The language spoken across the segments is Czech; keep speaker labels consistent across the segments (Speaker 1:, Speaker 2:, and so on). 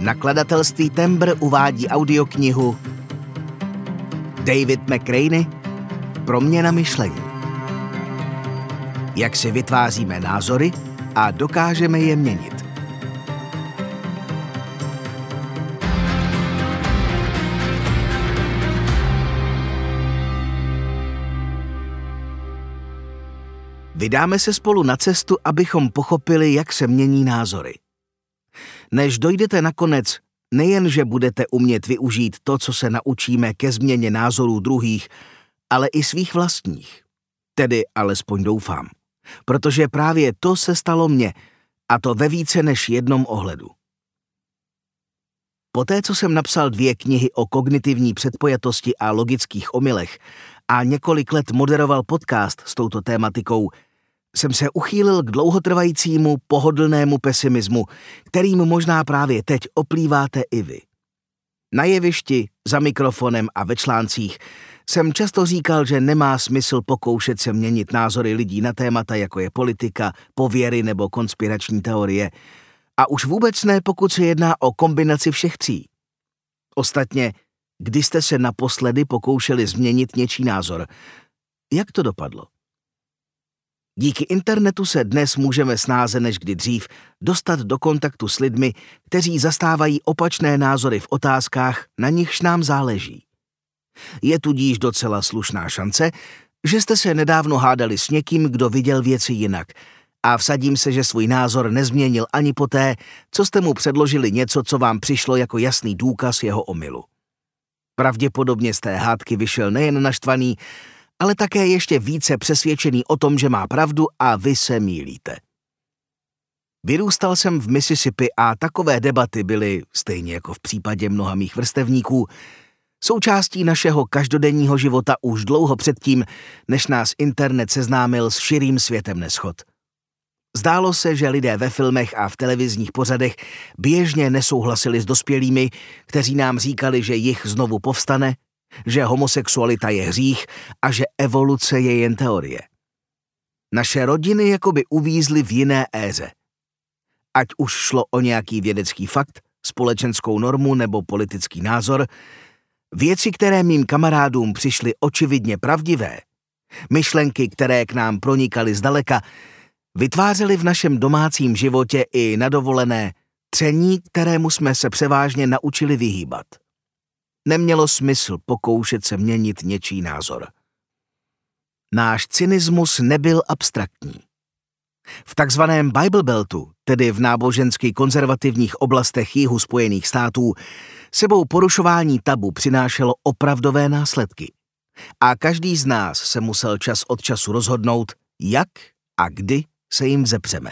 Speaker 1: Nakladatelství Tembr uvádí audioknihu David McRaney Proměna myšlení. Jak si vytváříme názory a dokážeme je měnit. Vydáme se spolu na cestu, abychom pochopili, jak se mění názory. Než dojdete nakonec, nejen, že budete umět využít to, co se naučíme ke změně názorů druhých, ale i svých vlastních. Tedy alespoň doufám. Protože právě to se stalo mně, a to ve více než jednom ohledu. Poté, co jsem napsal 2 knihy o kognitivní předpojatosti a logických omylech a několik let moderoval podcast s touto tématikou, jsem se uchýlil k dlouhotrvajícímu pohodlnému pesimismu, kterým možná právě teď oplýváte i vy. Na jevišti, za mikrofonem a ve článcích jsem často říkal, že nemá smysl pokoušet se měnit názory lidí na témata, jako je politika, pověry nebo konspirační teorie. A už vůbec ne, pokud se jedná o kombinaci všech 3. Ostatně, kdy jste se naposledy pokoušeli změnit něčí názor? Jak to dopadlo? Díky internetu se dnes můžeme snáze než kdy dřív dostat do kontaktu s lidmi, kteří zastávají opačné názory v otázkách, na nichž nám záleží. Je tudíž docela slušná šance, že jste se nedávno hádali s někým, kdo viděl věci jinak, a vsadím se, že svůj názor nezměnil ani poté, co jste mu předložili něco, co vám přišlo jako jasný důkaz jeho omylu. Pravděpodobně z té hádky vyšel nejen naštvaný, ale také ještě více přesvědčený o tom, že má pravdu a vy se mýlíte. Vyrůstal jsem v Mississippi a takové debaty byly, stejně jako v případě mnoha mých vrstevníků, součástí našeho každodenního života už dlouho předtím, než nás internet seznámil s širým světem neshod. Zdálo se, že lidé ve filmech a v televizních pořadech běžně nesouhlasili s dospělými, kteří nám říkali, že jich znovu povstane, že homosexualita je hřích a že evoluce je jen teorie. Naše rodiny jakoby uvízly v jiné éře. Ať už šlo o nějaký vědecký fakt, společenskou normu nebo politický názor, věci, které mým kamarádům přišly očividně pravdivé, myšlenky, které k nám pronikaly zdaleka, vytvářely v našem domácím životě i na dovolené tření, kterému jsme se převážně naučili vyhýbat. Nemělo smysl pokoušet se měnit něčí názor. Náš cynismus nebyl abstraktní. V takzvaném Bible Beltu, tedy v nábožensky konzervativních oblastech jihu Spojených států, sebou porušování tabu přinášelo opravdové následky. A každý z nás se musel čas od času rozhodnout, jak a kdy se jim vzepřeme.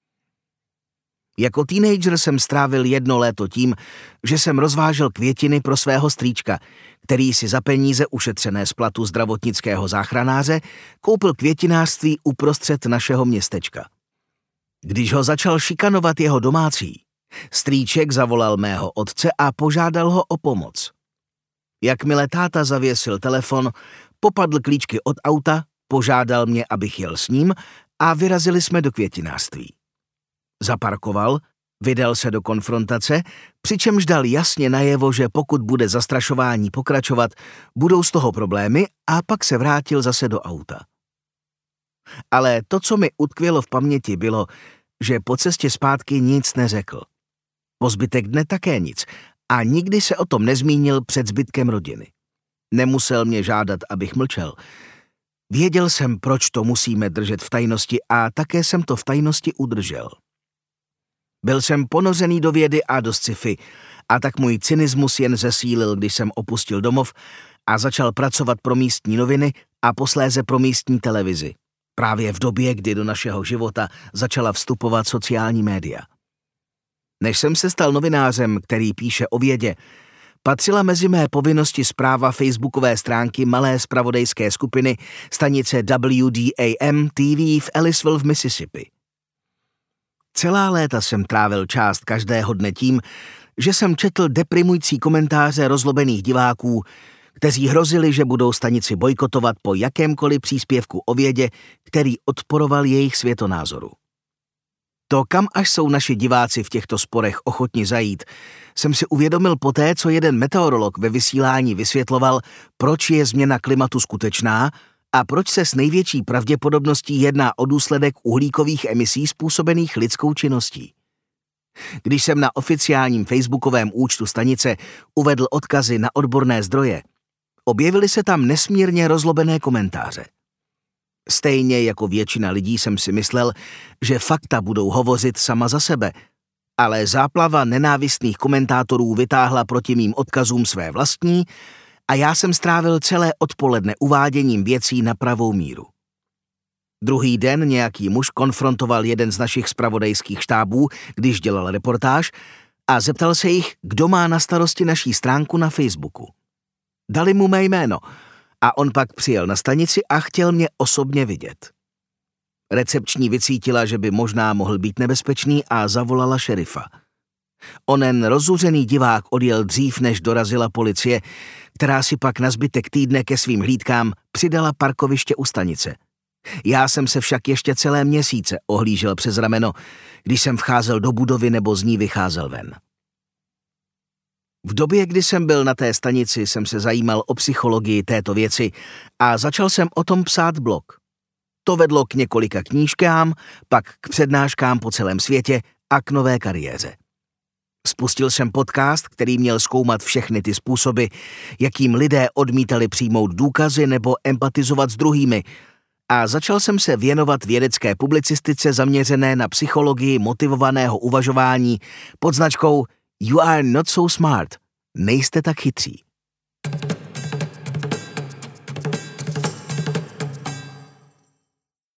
Speaker 1: Jako teenager jsem strávil 1 léto tím, že jsem rozvážel květiny pro svého strýčka, který si za peníze ušetřené z platu zdravotnického záchranáře koupil květinářství uprostřed našeho městečka. Když ho začal šikanovat jeho domácí, strýček zavolal mého otce a požádal ho o pomoc. Jakmile táta zavěsil telefon, popadl klíčky od auta, požádal mě, abych jel s ním a vyrazili jsme do květinářství. Zaparkoval, vydal se do konfrontace, přičemž dal jasně najevo, že pokud bude zastrašování pokračovat, budou z toho problémy, a pak se vrátil zase do auta. Ale to, co mi utkvělo v paměti, bylo, že po cestě zpátky nic neřekl. Po zbytek dne také nic a nikdy se o tom nezmínil před zbytkem rodiny. Nemusel mě žádat, abych mlčel. Věděl jsem, proč to musíme držet v tajnosti, a také jsem to v tajnosti udržel. Byl jsem ponořený do vědy a do sci-fi, a tak můj cynismus jen zesílil, když jsem opustil domov a začal pracovat pro místní noviny a posléze pro místní televizi. Právě v době, kdy do našeho života začala vstupovat sociální média. Než jsem se stal novinářem, který píše o vědě, patřila mezi mé povinnosti správa facebookové stránky malé zpravodajské skupiny stanice WDAM TV v Ellisville v Mississippi. Celá léta jsem trávil část každého dne tím, že jsem četl deprimující komentáře rozlobených diváků, kteří hrozili, že budou stanici bojkotovat po jakémkoliv příspěvku o vědě, který odporoval jejich světonázoru. To, kam až jsou naši diváci v těchto sporech ochotni zajít, jsem si uvědomil poté, co jeden meteorolog ve vysílání vysvětloval, proč je změna klimatu skutečná a proč se s největší pravděpodobností jedná o důsledek uhlíkových emisí způsobených lidskou činností. Když jsem na oficiálním facebookovém účtu stanice uvedl odkazy na odborné zdroje, objevily se tam nesmírně rozlobené komentáře. Stejně jako většina lidí jsem si myslel, že fakta budou hovořit sama za sebe, ale záplava nenávistných komentátorů vytáhla proti mým odkazům své vlastní a já jsem strávil celé odpoledne uváděním věcí na pravou míru. Druhý den nějaký muž konfrontoval jeden z našich zpravodajských štábů, když dělal reportáž, a zeptal se jich, kdo má na starosti naší stránku na Facebooku. Dali mu mé jméno a on pak přijel na stanici a chtěl mě osobně vidět. Recepční vycítila, že by možná mohl být nebezpečný a zavolala šerifa. Onen rozuřený divák odjel dřív, než dorazila policie, která si pak na zbytek týdne ke svým hlídkám přidala parkoviště u stanice. Já jsem se však ještě celé měsíce ohlížel přes rameno, když jsem vcházel do budovy nebo z ní vycházel ven. V době, kdy jsem byl na té stanici, jsem se zajímal o psychologii této věci a začal jsem o tom psát blog. To vedlo k několika knížkám, pak k přednáškám po celém světě a k nové kariéře. Spustil jsem podcast, který měl zkoumat všechny ty způsoby, jakým lidé odmítali přijmout důkazy nebo empatizovat s druhými, a začal jsem se věnovat vědecké publicistice zaměřené na psychologii motivovaného uvažování pod značkou You are not so smart, nejste tak chytří.